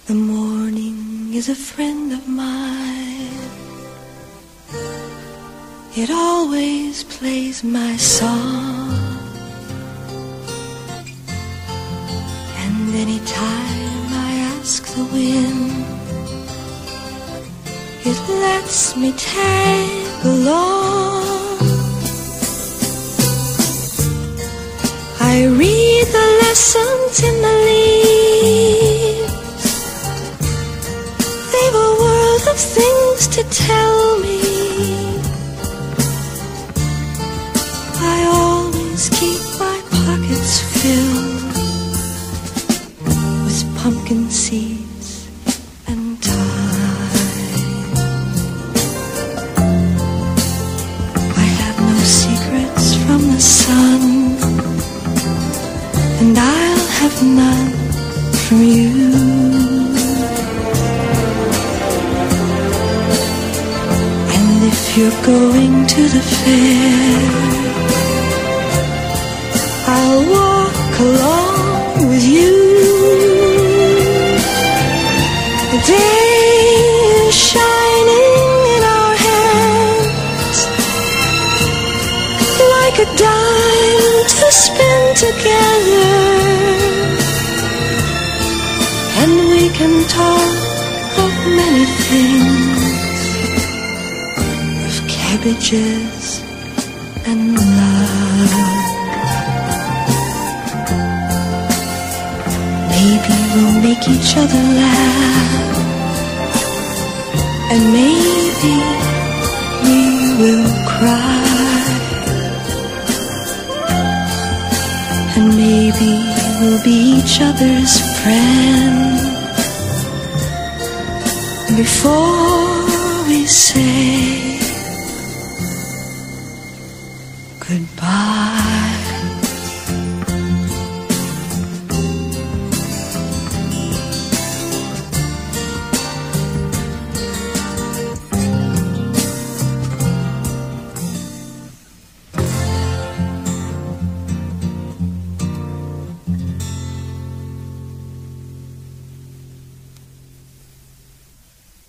The morning is a friend of mine. It always plays my song. And anytime I ask the wind, it lets me tag along. I read the lessons in the leaves. They've a world of things to tell me. I always keep my pockets filled with pumpkin seeds and thyme. I have no secrets from the sun, and I'll have none from you. And if you're going to the fair, I'll walk along with you. The day is shining in our hands like a dime to spend together, and we can talk of many things, of cabbages and love. Maybe we'll make each other laugh, and maybe we will cry, and maybe we'll be each other's friend before we say goodbye.